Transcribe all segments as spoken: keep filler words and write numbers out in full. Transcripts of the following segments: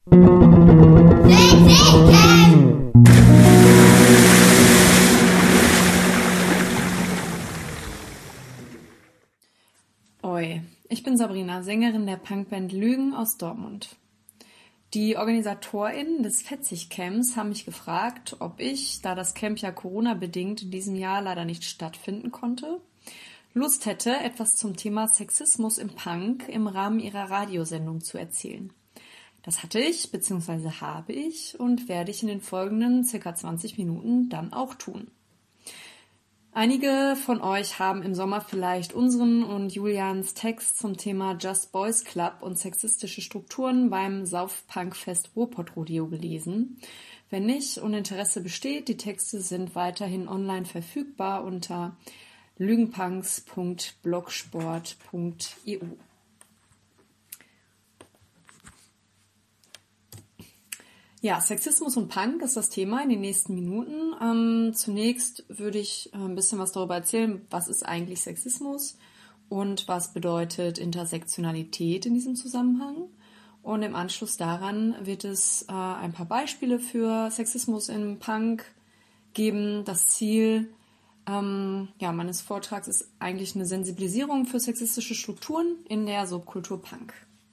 Oi, ich bin Sabrina, Sängerin der Punkband Lügen aus Dortmund. Die OrganisatorInnen des Fetzig-Camps haben mich gefragt, ob ich, da das Camp ja Corona-bedingt in diesem Jahr leider nicht stattfinden konnte, Lust hätte, etwas zum Thema Sexismus im Punk im Rahmen ihrer Radiosendung zu erzählen. Das hatte ich, beziehungsweise habe ich und werde ich in den folgenden circa zwanzig Minuten dann auch tun. Einige von euch haben im Sommer vielleicht unseren und Julians Text zum Thema Just Boys Club und sexistische Strukturen beim Saufpunkfest Ruhrpott Rodeo gelesen. Wenn nicht und Interesse besteht, die Texte sind weiterhin online verfügbar unter lügenpunks punkt blogsport punkt e u. Ja, Sexismus und Punk ist das Thema in den nächsten Minuten. Ähm, zunächst würde ich äh, ein bisschen was darüber erzählen, was ist eigentlich Sexismus und was bedeutet Intersektionalität in diesem Zusammenhang. Und im Anschluss daran wird es äh, ein paar Beispiele für Sexismus im Punk geben. Das Ziel ähm, ja, meines Vortrags ist eigentlich eine Sensibilisierung für sexistische Strukturen in der Subkultur Punk.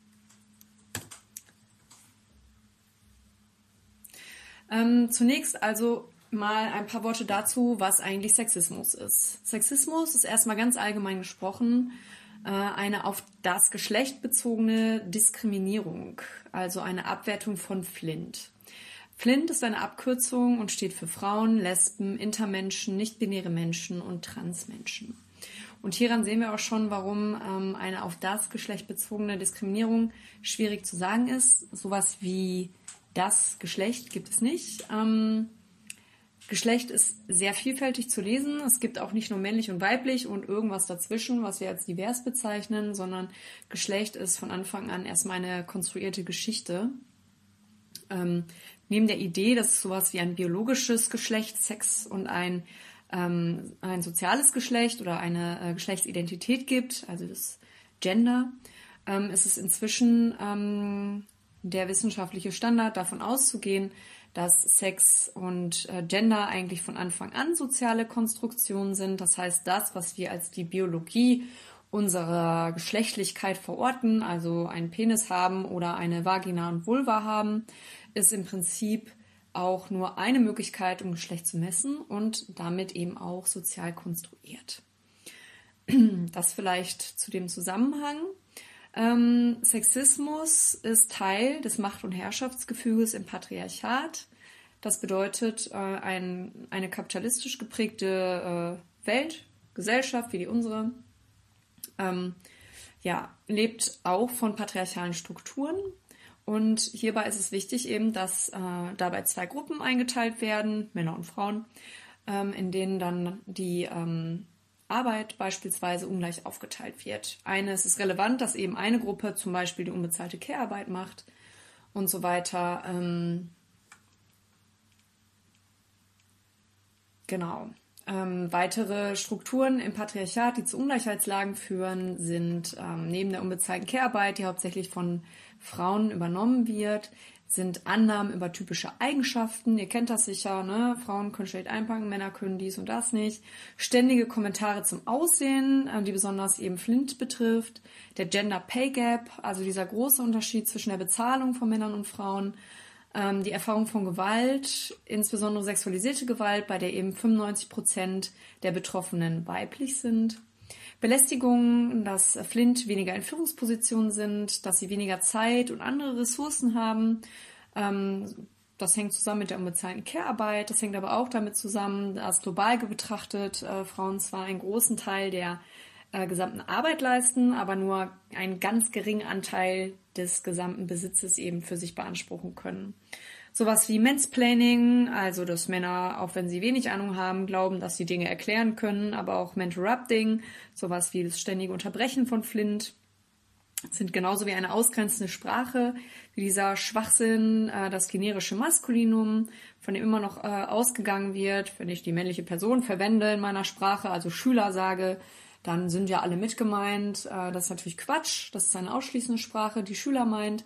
Ähm, zunächst also mal ein paar Worte dazu, was eigentlich Sexismus ist. Sexismus ist erstmal ganz allgemein gesprochen äh, eine auf das Geschlecht bezogene Diskriminierung, also eine Abwertung von Flint. Flint ist eine Abkürzung und steht für Frauen, Lesben, Intermenschen, nicht-binäre Menschen und Transmenschen. Und hieran sehen wir auch schon, warum ähm, eine auf das Geschlecht bezogene Diskriminierung schwierig zu sagen ist. Sowas wie das Geschlecht gibt es nicht. Ähm, Geschlecht ist sehr vielfältig zu lesen. Es gibt auch nicht nur männlich und weiblich und irgendwas dazwischen, was wir als divers bezeichnen, sondern Geschlecht ist von Anfang an erstmal eine konstruierte Geschichte. Ähm, neben der Idee, dass es sowas wie ein biologisches Geschlecht, Sex und ein, ähm, ein soziales Geschlecht oder eine äh, Geschlechtsidentität gibt, also das Gender, ähm, ist es inzwischen ähm, der wissenschaftliche Standard, davon auszugehen, dass Sex und äh, Gender eigentlich von Anfang an soziale Konstruktionen sind. Das heißt, das, was wir als die Biologie unserer Geschlechtlichkeit verorten, also einen Penis haben oder eine Vagina und Vulva haben, ist im Prinzip auch nur eine Möglichkeit, um Geschlecht zu messen und damit eben auch sozial konstruiert. Das vielleicht zu dem Zusammenhang. Ähm, Sexismus ist Teil des Macht- und Herrschaftsgefüges im Patriarchat. Das bedeutet, äh, ein, eine kapitalistisch geprägte äh, Welt, Gesellschaft wie die unsere, ähm, ja, lebt auch von patriarchalen Strukturen. Und hierbei ist es wichtig eben, dass äh, dabei zwei Gruppen eingeteilt werden, Männer und Frauen, ähm, in denen dann die ähm, Arbeit beispielsweise ungleich aufgeteilt wird. Eines ist relevant, dass eben eine Gruppe zum Beispiel die unbezahlte Care-Arbeit macht und so weiter. Ähm, genau. Ähm, weitere Strukturen im Patriarchat, die zu Ungleichheitslagen führen, sind ähm, neben der unbezahlten Care-Arbeit, die hauptsächlich von Frauen übernommen wird, sind Annahmen über typische Eigenschaften. Ihr kennt das sicher, ne? Frauen können schlecht einpacken, Männer können dies und das nicht. Ständige Kommentare zum Aussehen, die besonders eben Flint betrifft. Der Gender Pay Gap, also dieser große Unterschied zwischen der Bezahlung von Männern und Frauen. Die Erfahrung von Gewalt, insbesondere sexualisierte Gewalt, bei der eben fünfundneunzig Prozent der Betroffenen weiblich sind. Belästigung, dass Flint weniger in Führungspositionen sind, dass sie weniger Zeit und andere Ressourcen haben. Das hängt zusammen mit der unbezahlten Care-Arbeit. Das hängt aber auch damit zusammen, dass global betrachtet äh, Frauen zwar einen großen Teil der äh, gesamten Arbeit leisten, aber nur einen ganz geringen Anteil des gesamten Besitzes eben für sich beanspruchen können. Sowas wie Mansplaining, also dass Männer, auch wenn sie wenig Ahnung haben, glauben, dass sie Dinge erklären können, aber auch Mentorrupting, sowas wie das ständige Unterbrechen von Flint, sind genauso wie eine ausgrenzende Sprache, wie dieser Schwachsinn, äh, das generische Maskulinum, von dem immer noch äh, ausgegangen wird. Wenn ich die männliche Person verwende in meiner Sprache, also Schüler sage, dann sind ja alle mit gemeint. Äh, das ist natürlich Quatsch, das ist eine ausschließende Sprache, die Schüler meint.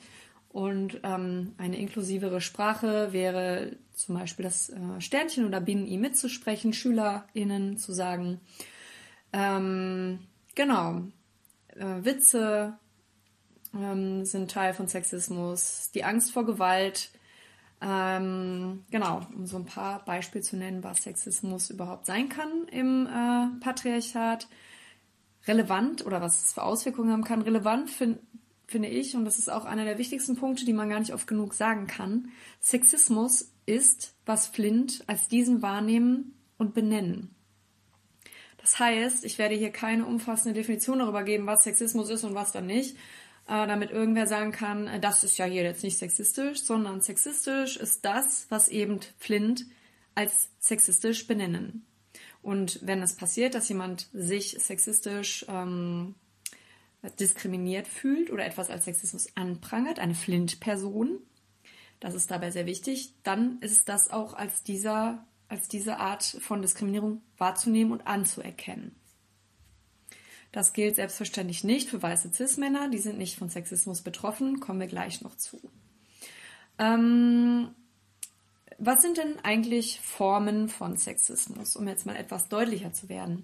Und ähm, eine inklusivere Sprache wäre zum Beispiel das äh, Sternchen oder Binnen-I mitzusprechen, SchülerInnen zu sagen. Ähm, genau. Äh, Witze ähm, sind Teil von Sexismus. Die Angst vor Gewalt. Ähm, genau, um so ein paar Beispiele zu nennen, was Sexismus überhaupt sein kann im äh, Patriarchat. Relevant oder was es für Auswirkungen haben kann. Relevant finde finde ich, und das ist auch einer der wichtigsten Punkte, die man gar nicht oft genug sagen kann, Sexismus ist, was Flint als diesen wahrnehmen und benennen. Das heißt, ich werde hier keine umfassende Definition darüber geben, was Sexismus ist und was dann nicht, äh, damit irgendwer sagen kann, äh, das ist ja hier jetzt nicht sexistisch, sondern sexistisch ist das, was eben Flint als sexistisch benennen. Und wenn es passiert, dass jemand sich sexistisch ähm, diskriminiert fühlt oder etwas als Sexismus anprangert, eine Flint-Person, das ist dabei sehr wichtig, dann ist das auch als, dieser, als diese Art von Diskriminierung wahrzunehmen und anzuerkennen. Das gilt selbstverständlich nicht für weiße Cis-Männer, die sind nicht von Sexismus betroffen, kommen wir gleich noch zu. Ähm, was sind denn eigentlich Formen von Sexismus, um jetzt mal etwas deutlicher zu werden?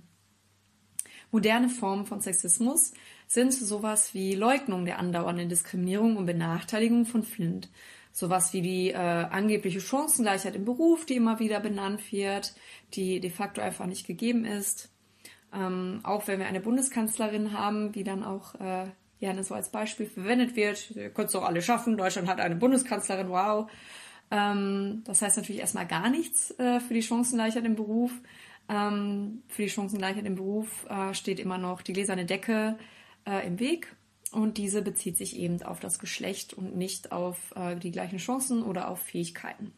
Moderne Formen von Sexismus sind sowas wie Leugnung der andauernden Diskriminierung und Benachteiligung von Flint. Sowas wie die äh, angebliche Chancengleichheit im Beruf, die immer wieder benannt wird, die de facto einfach nicht gegeben ist. Ähm, auch wenn wir eine Bundeskanzlerin haben, die dann auch äh, gerne so als Beispiel verwendet wird. Ihr könnt es doch alle schaffen, Deutschland hat eine Bundeskanzlerin, wow. Ähm, das heißt natürlich erstmal gar nichts äh, für die Chancengleichheit im Beruf. Ähm, für die Chancengleichheit im Beruf äh, steht immer noch die gläserne Decke äh, im Weg und diese bezieht sich eben auf das Geschlecht und nicht auf äh, die gleichen Chancen oder auf Fähigkeiten.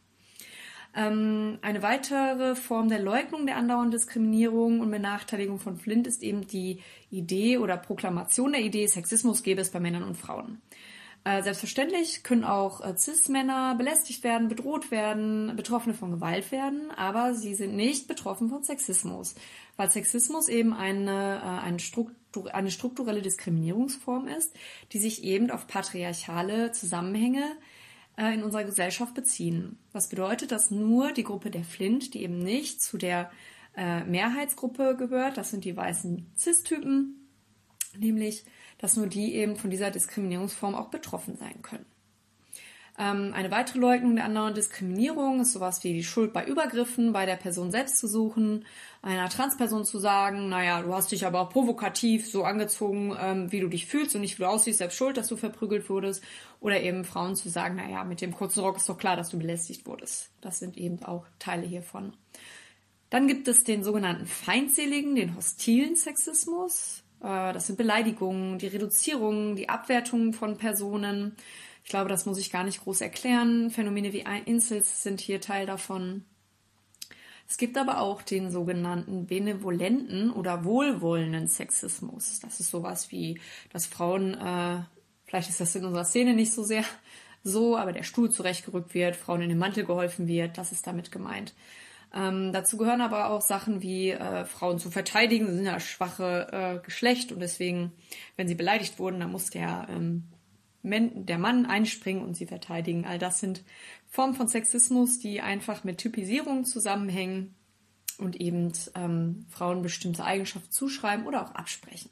Ähm, eine weitere Form der Leugnung der andauernden Diskriminierung und Benachteiligung von Flint ist eben die Idee oder Proklamation der Idee, Sexismus gäbe es bei Männern und Frauen. Äh, selbstverständlich können auch äh, Cis-Männer belästigt werden, bedroht werden, Betroffene von Gewalt werden, aber sie sind nicht betroffen von Sexismus, weil Sexismus eben eine, äh, eine, Struktur, eine strukturelle Diskriminierungsform ist, die sich eben auf patriarchale Zusammenhänge äh, in unserer Gesellschaft beziehen. Was bedeutet, dass nur die Gruppe der Flint, die eben nicht zu der äh, Mehrheitsgruppe gehört, das sind die weißen Cis-Typen, nämlich dass nur die eben von dieser Diskriminierungsform auch betroffen sein können. Ähm, eine weitere Leugnung der anderen Diskriminierung ist sowas wie die Schuld bei Übergriffen bei der Person selbst zu suchen, einer Transperson zu sagen, naja, du hast dich aber auch provokativ so angezogen, ähm, wie du dich fühlst und nicht wie du aussiehst, selbst schuld, dass du verprügelt wurdest. Oder eben Frauen zu sagen, naja, mit dem kurzen Rock ist doch klar, dass du belästigt wurdest. Das sind eben auch Teile hiervon. Dann gibt es den sogenannten feindseligen, den hostilen Sexismus. Das sind Beleidigungen, die Reduzierung, die Abwertung von Personen. Ich glaube, das muss ich gar nicht groß erklären. Phänomene wie Incels sind hier Teil davon. Es gibt aber auch den sogenannten benevolenten oder wohlwollenden Sexismus. Das ist sowas wie, dass Frauen, äh, vielleicht ist das in unserer Szene nicht so sehr so, aber der Stuhl zurechtgerückt wird, Frauen in den Mantel geholfen wird, das ist damit gemeint. Ähm, dazu gehören aber auch Sachen wie äh, Frauen zu verteidigen, sie sind ja schwache äh, Geschlecht und deswegen, wenn sie beleidigt wurden, dann muss der, ähm, Men- der Mann einspringen und sie verteidigen. All das sind Formen von Sexismus, die einfach mit Typisierung zusammenhängen und eben ähm, Frauen bestimmte Eigenschaften zuschreiben oder auch absprechen.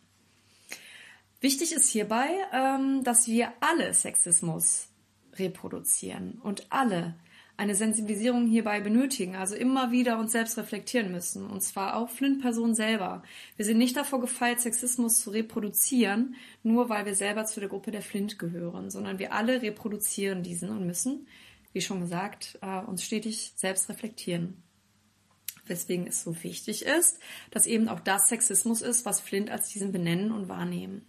Wichtig ist hierbei, ähm, dass wir alle Sexismus reproduzieren und alle eine Sensibilisierung hierbei benötigen, also immer wieder uns selbst reflektieren müssen, und zwar auch Flint-Personen selber. Wir sind nicht davor gefeit, Sexismus zu reproduzieren, nur weil wir selber zu der Gruppe der Flint gehören, sondern wir alle reproduzieren diesen und müssen, wie schon gesagt, uns stetig selbst reflektieren. Weswegen es so wichtig ist, dass eben auch das Sexismus ist, was Flint als diesen benennen und wahrnehmen.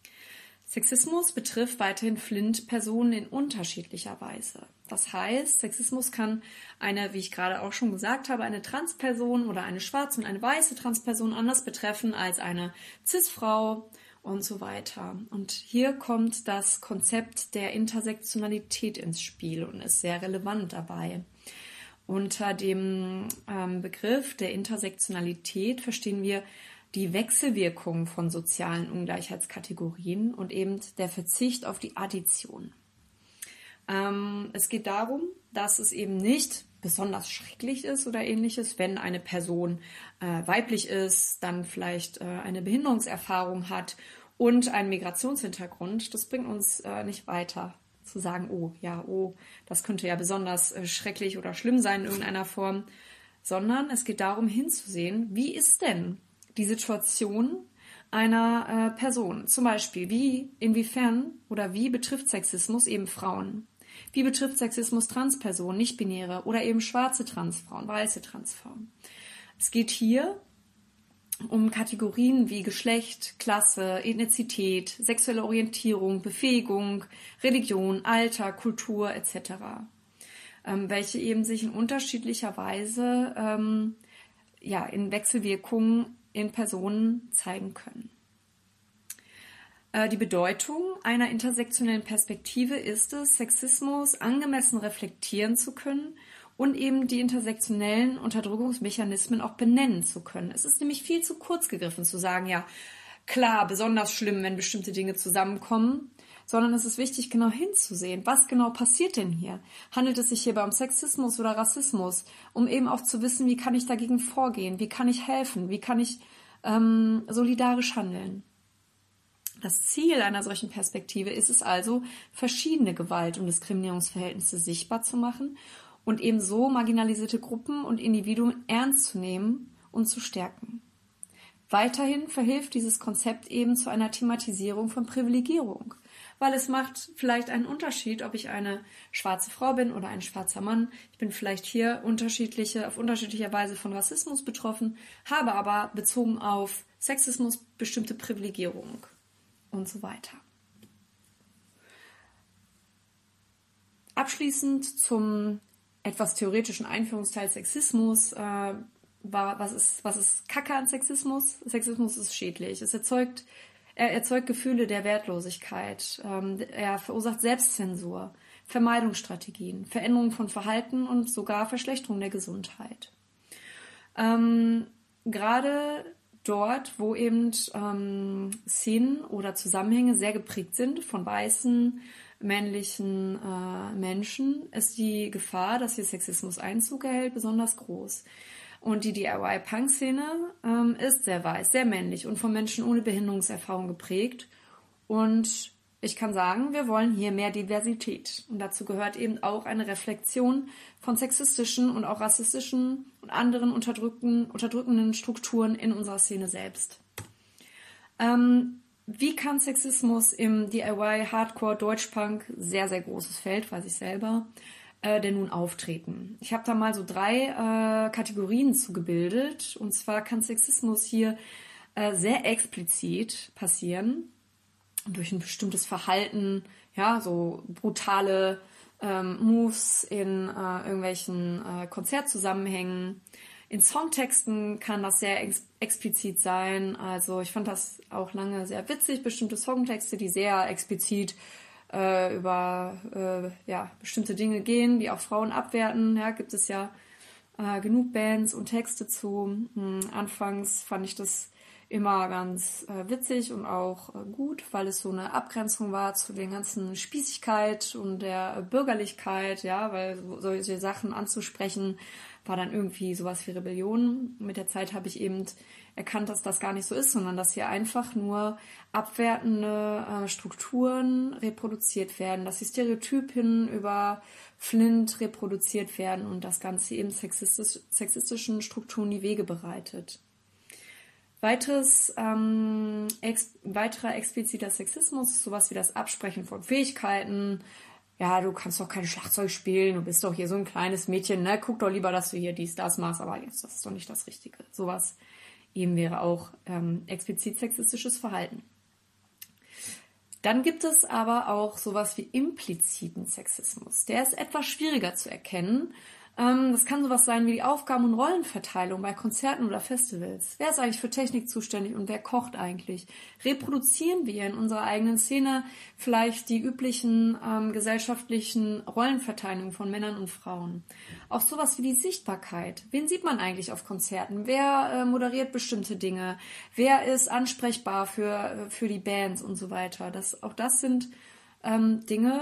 Sexismus betrifft weiterhin Flint-Personen in unterschiedlicher Weise. Das heißt, Sexismus kann eine, wie ich gerade auch schon gesagt habe, eine Transperson oder eine schwarze und eine weiße Transperson anders betreffen als eine Cis-Frau und so weiter. Und hier kommt das Konzept der Intersektionalität ins Spiel und ist sehr relevant dabei. Unter dem ähm, Begriff der Intersektionalität verstehen wir die Wechselwirkung von sozialen Ungleichheitskategorien und eben der Verzicht auf die Addition. Ähm, es geht darum, dass es eben nicht besonders schrecklich ist oder ähnliches, wenn eine Person äh, weiblich ist, dann vielleicht äh, eine Behinderungserfahrung hat und einen Migrationshintergrund. Das bringt uns äh, nicht weiter zu sagen, oh ja, oh, das könnte ja besonders äh, schrecklich oder schlimm sein in irgendeiner Form, sondern es geht darum hinzusehen, wie ist denn die Situation einer äh, Person? Zum Beispiel, wie, inwiefern oder wie betrifft Sexismus eben Frauen? Wie betrifft Sexismus Transpersonen, nicht-binäre oder eben schwarze Transfrauen, weiße Transfrauen? Es geht hier um Kategorien wie Geschlecht, Klasse, Ethnizität, sexuelle Orientierung, Befähigung, Religion, Alter, Kultur et cetera, ähm, welche eben sich in unterschiedlicher Weise ähm, ja, in Wechselwirkungen in Personen zeigen können. Die Bedeutung einer intersektionellen Perspektive ist es, Sexismus angemessen reflektieren zu können und eben die intersektionellen Unterdrückungsmechanismen auch benennen zu können. Es ist nämlich viel zu kurz gegriffen zu sagen, ja, klar, besonders schlimm, wenn bestimmte Dinge zusammenkommen, sondern es ist wichtig, genau hinzusehen, was genau passiert denn hier? Handelt es sich hierbei um Sexismus oder Rassismus? Um eben auch zu wissen, wie kann ich dagegen vorgehen, wie kann ich helfen, wie kann ich ähm, solidarisch handeln? Das Ziel einer solchen Perspektive ist es also, verschiedene Gewalt- und Diskriminierungsverhältnisse sichtbar zu machen und eben so marginalisierte Gruppen und Individuen ernst zu nehmen und zu stärken. Weiterhin verhilft dieses Konzept eben zu einer Thematisierung von Privilegierung, weil es macht vielleicht einen Unterschied, ob ich eine schwarze Frau bin oder ein schwarzer Mann. Ich bin vielleicht hier unterschiedliche, auf unterschiedliche Weise von Rassismus betroffen, habe aber bezogen auf Sexismus bestimmte Privilegierung und so weiter. Abschließend zum etwas theoretischen Einführungsteil Sexismus. Äh, war, was ist, was ist Kacke an Sexismus? Sexismus ist schädlich. Es erzeugt, er erzeugt Gefühle der Wertlosigkeit. Ähm, er verursacht Selbstzensur, Vermeidungsstrategien, Veränderung von Verhalten und sogar Verschlechterung der Gesundheit. Ähm, gerade dort, wo eben ähm, Szenen oder Zusammenhänge sehr geprägt sind von weißen, männlichen äh, Menschen, ist die Gefahr, dass hier Sexismus Einzug erhält, besonders groß. Und die D I Y-Punk-Szene ähm, ist sehr weiß, sehr männlich und von Menschen ohne Behinderungserfahrung geprägt. Und ich kann sagen, wir wollen hier mehr Diversität. Und dazu gehört eben auch eine Reflexion von sexistischen und auch rassistischen und anderen unterdrückten, unterdrückenden Strukturen in unserer Szene selbst. Ähm, wie kann Sexismus im D I Y, Hardcore, Deutschpunk, sehr, sehr großes Feld, weiß ich selber, äh, denn nun auftreten? Ich habe da mal so drei äh, Kategorien zugebildet. Und zwar kann Sexismus hier äh, sehr explizit passieren, durch ein bestimmtes Verhalten, ja, so brutale ähm, Moves in äh, irgendwelchen äh, Konzertzusammenhängen. In Songtexten kann das sehr ex- explizit sein. Also ich fand das auch lange sehr witzig, bestimmte Songtexte, die sehr explizit äh, über äh, ja, bestimmte Dinge gehen, die auch Frauen abwerten. Ja, gibt es ja äh, genug Bands und Texte zu. Hm, anfangs fand ich das immer ganz äh, witzig und auch äh, gut, weil es so eine Abgrenzung war zu den ganzen Spießigkeit und der äh, Bürgerlichkeit, ja, weil so, solche Sachen anzusprechen war dann irgendwie sowas wie Rebellion. Mit der Zeit habe ich eben erkannt, dass das gar nicht so ist, sondern dass hier einfach nur abwertende äh, Strukturen reproduziert werden, dass die Stereotypen über Flint reproduziert werden und das Ganze eben sexistisch, sexistischen Strukturen die Wege bereitet. Weiteres, ähm, ex, weiterer expliziter Sexismus, sowas wie das Absprechen von Fähigkeiten. Ja, du kannst doch kein Schlagzeug spielen, du bist doch hier so ein kleines Mädchen, ne? Guck doch lieber, dass du hier dies, das machst, aber jetzt, das ist doch nicht das Richtige. Sowas eben wäre auch ähm, explizit sexistisches Verhalten. Dann gibt es aber auch sowas wie impliziten Sexismus. Der ist etwas schwieriger zu erkennen. Das kann sowas sein wie die Aufgaben- und Rollenverteilung bei Konzerten oder Festivals. Wer ist eigentlich für Technik zuständig und wer kocht eigentlich? Reproduzieren wir in unserer eigenen Szene vielleicht die üblichen ähm, gesellschaftlichen Rollenverteilungen von Männern und Frauen? Auch sowas wie die Sichtbarkeit. Wen sieht man eigentlich auf Konzerten? Wer äh, moderiert bestimmte Dinge? Wer ist ansprechbar für, für die Bands und so weiter? Das, auch das sind ähm, Dinge,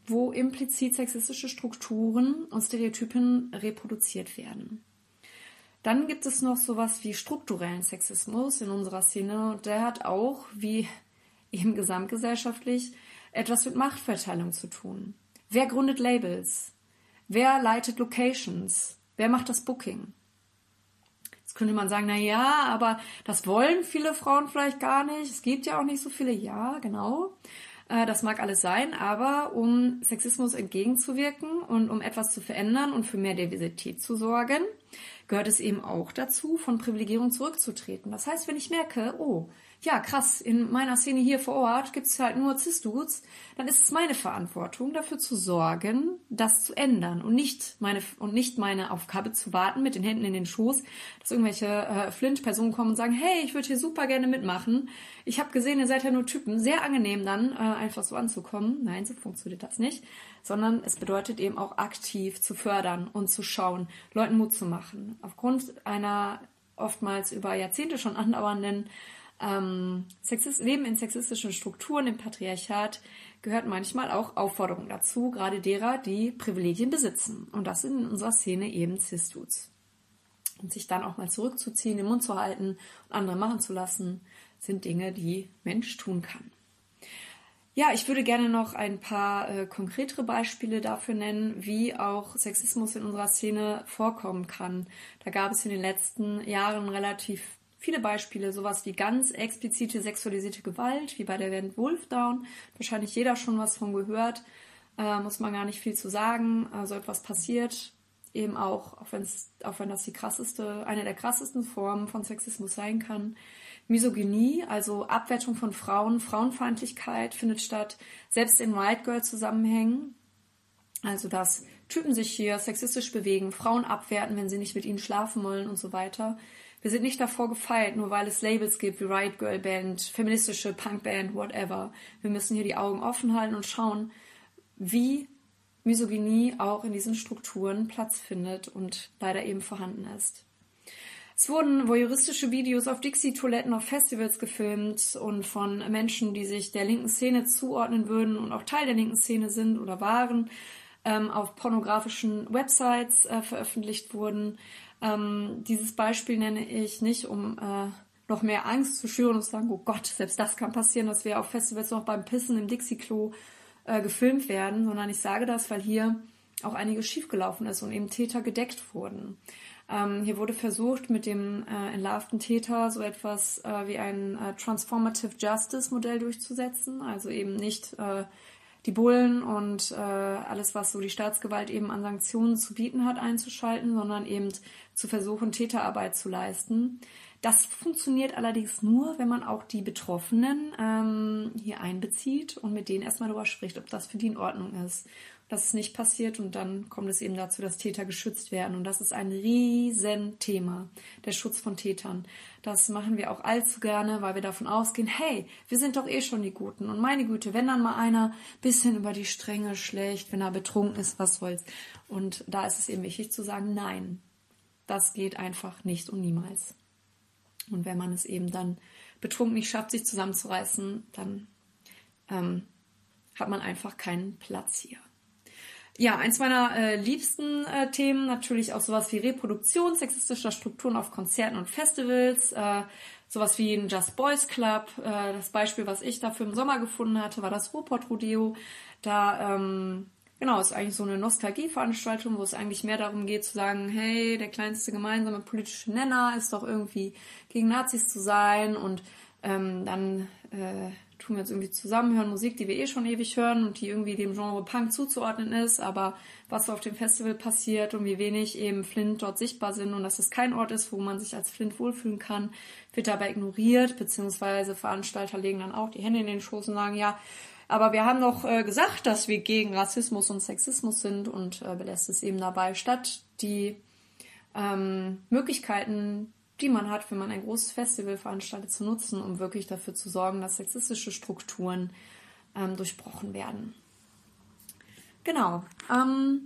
wo implizit sexistische Strukturen und Stereotypen reproduziert werden. Dann gibt es noch sowas wie strukturellen Sexismus in unserer Szene und der hat auch, wie eben gesamtgesellschaftlich, etwas mit Machtverteilung zu tun. Wer gründet Labels? Wer leitet Locations? Wer macht das Booking? Jetzt könnte man sagen, na ja, aber das wollen viele Frauen vielleicht gar nicht. Es gibt ja auch nicht so viele. Ja, genau. Das mag alles sein, aber um Sexismus entgegenzuwirken und um etwas zu verändern und für mehr Diversität zu sorgen, gehört es eben auch dazu, von Privilegierung zurückzutreten. Das heißt, wenn ich merke, oh, ja krass, in meiner Szene hier vor Ort gibt es halt nur Cis-Dudes, dann ist es meine Verantwortung, dafür zu sorgen, das zu ändern und nicht meine und nicht meine Aufgabe zu warten mit den Händen in den Schoß, dass irgendwelche äh, Flint-Personen kommen und sagen, hey, ich würde hier super gerne mitmachen. Ich habe gesehen, ihr seid ja nur Typen. Sehr angenehm dann, äh, einfach so anzukommen. Nein, so funktioniert das nicht. Sondern es bedeutet eben auch aktiv zu fördern und zu schauen, Leuten Mut zu machen. Aufgrund einer oftmals über Jahrzehnte schon andauernden ähm, Sexist- Leben in sexistischen Strukturen, im Patriarchat, gehört manchmal auch Aufforderung dazu, gerade derer, die Privilegien besitzen. Und das sind in unserer Szene eben Cis-Dudes. Und sich dann auch mal zurückzuziehen, den Mund zu halten und andere machen zu lassen, sind Dinge, die Mensch tun kann. Ja, ich würde gerne noch ein paar äh, konkretere Beispiele dafür nennen, wie auch Sexismus in unserer Szene vorkommen kann. Da gab es in den letzten Jahren relativ viele Beispiele, sowas wie ganz explizite sexualisierte Gewalt, wie bei der Band Wolfdown. Wahrscheinlich jeder schon was von gehört, äh, muss man gar nicht viel zu sagen. Also etwas passiert, eben auch, auch, wenn's, auch wenn das die krasseste, eine der krassesten Formen von Sexismus sein kann. Misogynie, also Abwertung von Frauen, Frauenfeindlichkeit findet statt, selbst in Riot Girl Zusammenhängen. Also dass Typen sich hier sexistisch bewegen, Frauen abwerten, wenn sie nicht mit ihnen schlafen wollen und so weiter. Wir sind nicht davor gefeit, nur weil es Labels gibt wie Riot Girl Band, feministische Punkband, whatever. Wir müssen hier die Augen offen halten und schauen, wie Misogynie auch in diesen Strukturen Platz findet und leider eben vorhanden ist. Es wurden voyeuristische Videos auf Dixie-Toiletten auf Festivals gefilmt und von Menschen, die sich der linken Szene zuordnen würden und auch Teil der linken Szene sind oder waren, ähm, auf pornografischen Websites äh, veröffentlicht wurden. Ähm, dieses Beispiel nenne ich nicht, um äh, noch mehr Angst zu schüren und zu sagen, oh Gott, selbst das kann passieren, dass wir auf Festivals noch beim Pissen im Dixie-Klo äh, gefilmt werden, sondern ich sage das, weil hier auch einiges schiefgelaufen ist und eben Täter gedeckt wurden. Ähm, hier wurde versucht, mit dem äh, entlarvten Täter so etwas äh, wie ein äh, Transformative Justice Modell durchzusetzen, also eben nicht äh, die Bullen und äh, alles, was so die Staatsgewalt eben an Sanktionen zu bieten hat, einzuschalten, sondern eben zu versuchen, Täterarbeit zu leisten. Das funktioniert allerdings nur, wenn man auch die Betroffenen ähm, hier einbezieht und mit denen erstmal darüber spricht, ob das für die in Ordnung ist. Das ist nicht passiert und dann kommt es eben dazu, dass Täter geschützt werden. Und das ist ein Riesenthema, der Schutz von Tätern. Das machen wir auch allzu gerne, weil wir davon ausgehen, hey, wir sind doch eh schon die Guten. Und meine Güte, wenn dann mal einer ein bisschen über die Stränge schlägt, wenn er betrunken ist, was soll's. Und da ist es eben wichtig zu sagen, nein, das geht einfach nicht und niemals. Und wenn man es eben dann betrunken nicht schafft, sich zusammenzureißen, dann ähm, hat man einfach keinen Platz hier. Ja, eins meiner äh, liebsten äh, Themen, natürlich auch sowas wie Reproduktion sexistischer Strukturen auf Konzerten und Festivals, äh, sowas wie ein Just Boys Club. Äh, das Beispiel, was ich dafür im Sommer gefunden hatte, war das Ruhrpott Rodeo. Da, ähm, genau, ist eigentlich so eine Nostalgieveranstaltung, wo es eigentlich mehr darum geht zu sagen, hey, der kleinste gemeinsame politische Nenner ist doch irgendwie gegen Nazis zu sein und ähm, dann äh, tun wir jetzt irgendwie zusammen, hören Musik, die wir eh schon ewig hören und die irgendwie dem Genre Punk zuzuordnen ist, aber was so auf dem Festival passiert und wie wenig eben Flint dort sichtbar sind und dass es kein Ort ist, wo man sich als Flint wohlfühlen kann, wird dabei ignoriert, beziehungsweise Veranstalter legen dann auch die Hände in den Schoß und sagen, ja, aber wir haben doch äh, gesagt, dass wir gegen Rassismus und Sexismus sind und äh, belässt es eben dabei, statt die ähm, Möglichkeiten, die man hat, wenn man ein großes Festival veranstaltet, zu nutzen, um wirklich dafür zu sorgen, dass sexistische Strukturen ähm, durchbrochen werden. Genau. Ähm,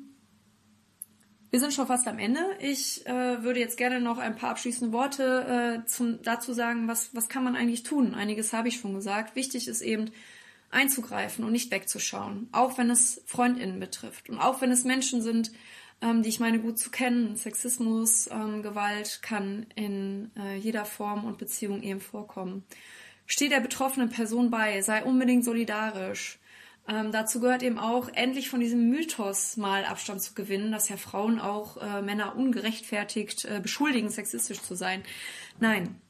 wir sind schon fast am Ende. Ich äh, würde jetzt gerne noch ein paar abschließende Worte äh, zum, dazu sagen, was, was kann man eigentlich tun. Einiges habe ich schon gesagt. Wichtig ist eben, einzugreifen und nicht wegzuschauen, auch wenn es FreundInnen betrifft und auch wenn es Menschen sind, ähm, die ich meine gut zu kennen. Sexismus, ähm, Gewalt kann in äh, jeder Form und Beziehung eben vorkommen. Steh der betroffenen Person bei, sei unbedingt solidarisch. Ähm, dazu gehört eben auch, endlich von diesem Mythos mal Abstand zu gewinnen, dass ja Frauen auch äh, Männer ungerechtfertigt äh, beschuldigen, sexistisch zu sein. Nein,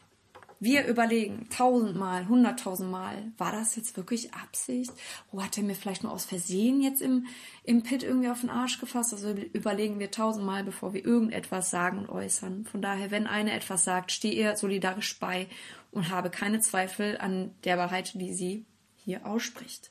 wir überlegen tausendmal, hunderttausendmal, war das jetzt wirklich Absicht? Oh, hat er mir vielleicht nur aus Versehen jetzt im, im Pit irgendwie auf den Arsch gefasst? Also überlegen wir tausendmal, bevor wir irgendetwas sagen und äußern. Von daher, wenn eine etwas sagt, stehe ihr solidarisch bei und habe keine Zweifel an der Wahrheit, die sie hier ausspricht.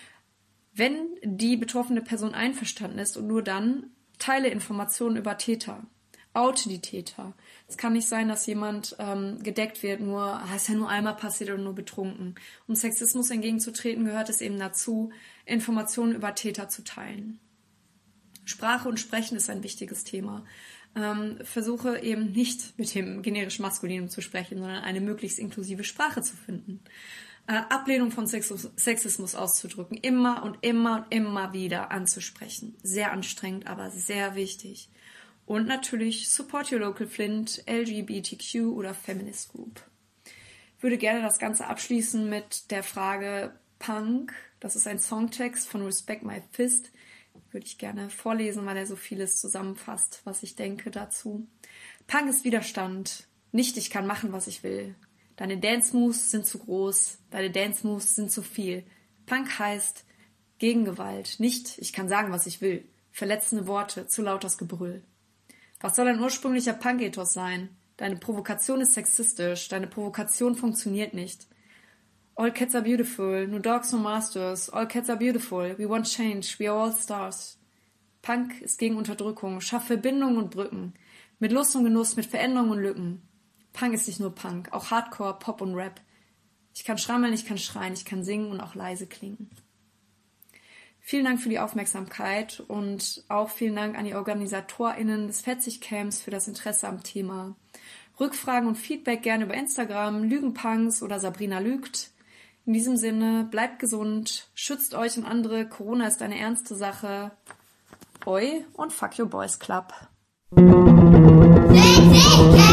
Wenn die betroffene Person einverstanden ist und nur dann, teile Informationen über Täter. Oute die Täter. Es kann nicht sein, dass jemand ähm, gedeckt wird, nur, ah, ist ja nur einmal passiert oder nur betrunken. Um Sexismus entgegenzutreten, gehört es eben dazu, Informationen über Täter zu teilen. Sprache und Sprechen ist ein wichtiges Thema. Ähm, versuche eben nicht mit dem generischen Maskulinum zu sprechen, sondern eine möglichst inklusive Sprache zu finden. Äh, Ablehnung von Sexus- Sexismus auszudrücken, immer und immer und immer wieder anzusprechen. Sehr anstrengend, aber sehr wichtig. Und natürlich Support Your Local Flint, L G B T Q oder Feminist Group. Ich würde gerne das Ganze abschließen mit der Frage Punk. Das ist ein Songtext von Respect My Fist. Würde ich gerne vorlesen, weil er so vieles zusammenfasst, was ich denke dazu. Punk ist Widerstand. Nicht ich kann machen, was ich will. Deine Dance Moves sind zu groß. Deine Dance Moves sind zu viel. Punk heißt Gegengewalt. Nicht ich kann sagen, was ich will. Verletzende Worte, zu lautes Gebrüll. Was soll ein ursprünglicher Punk-Ethos sein? Deine Provokation ist sexistisch. Deine Provokation funktioniert nicht. All cats are beautiful. No dogs, no masters. All cats are beautiful. We want change. We are all stars. Punk ist gegen Unterdrückung. Schafft Verbindungen und Brücken. Mit Lust und Genuss, mit Veränderungen und Lücken. Punk ist nicht nur Punk. Auch Hardcore, Pop und Rap. Ich kann schrammeln, ich kann schreien, ich kann singen und auch leise klingen. Vielen Dank für die Aufmerksamkeit und auch vielen Dank an die OrganisatorInnen des Fetzig-Camps für das Interesse am Thema. Rückfragen und Feedback gerne über Instagram, Lügenpunks oder Sabrina lügt. In diesem Sinne, bleibt gesund, schützt euch und andere, Corona ist eine ernste Sache. Oi und Fuck Your Boys Club. Fetzig-Camp!